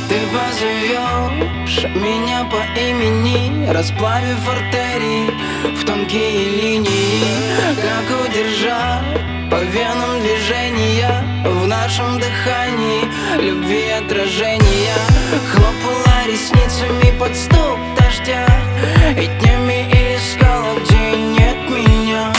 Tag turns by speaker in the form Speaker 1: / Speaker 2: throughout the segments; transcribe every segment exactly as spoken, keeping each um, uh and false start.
Speaker 1: Ты позовешь меня по имени, расплавив артерии в тонкие линии. Как удержать по венам движения в нашем дыхании любви отражения? Хлопала ресницами под стук дождя и днями искала, где нет меня.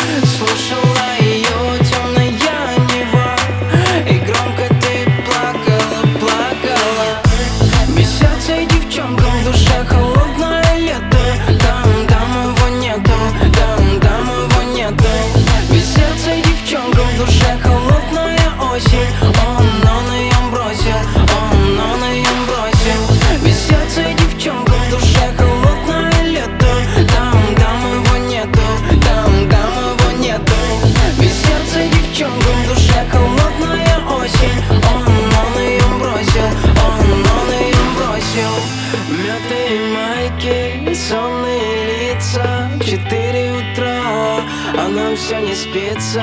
Speaker 1: Слушала ее темная нева, и громко ты плакала, плакала. Без сердца и девчонка в душе холодное лето. Там, там его нету, там, там его нету. Без сердца и девчонка в душе холодная осень. Он, он ее бросил, он, он ее бросил. Без сердца и девчонка в душе холодное лето. Там, там его нету, там, там его нету. Без сердца и девчонка в душе холодная осень. Он, он ее бросил, он, он ее бросил. Мятые майки, сонные лица, четыре утра, а нам все не спится.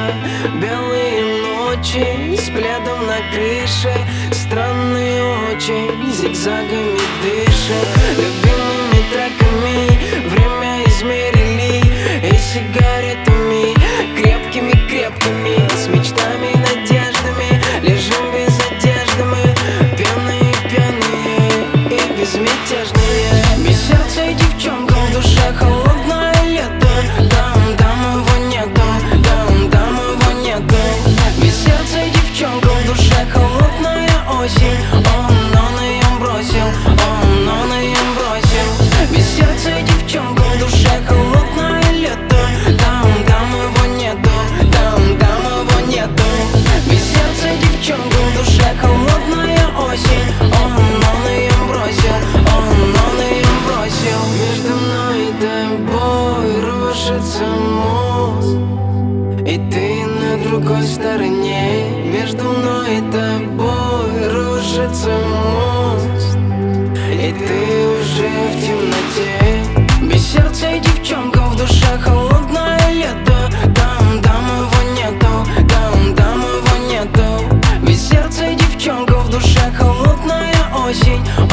Speaker 1: Белые ночи с пледом на крыше, странные очень, зигзагами дышат. Любимыми треками время измерили, и сигаретами крепкими-крепкими, с мечтами и надеждами. Лежим без одежды мы, пьяные, пьяные и безмятежные. Без сердца и девчонка в душе холодное лето. Там, там его нету, там, там его нету. Без сердца и девчонка в душе холодная осень. Он, он ее бросил, он, он ее бросил. Без сердца и девчонка в душе холодное лето. Там, там его нету, там, там его нету. Без сердца и девчонка в душе холодная осень. Он, он ее бросил, он, он ее бросил. Между мной и тобой рушится мост, и ты на другой стороне. Между мной и тобой рушится мост, и ты уже в темноте. Без сердца и девчонка в душе холодное лето. Там, там его нету, там, там его нету. Без сердца и девчонка в душе холодная осень.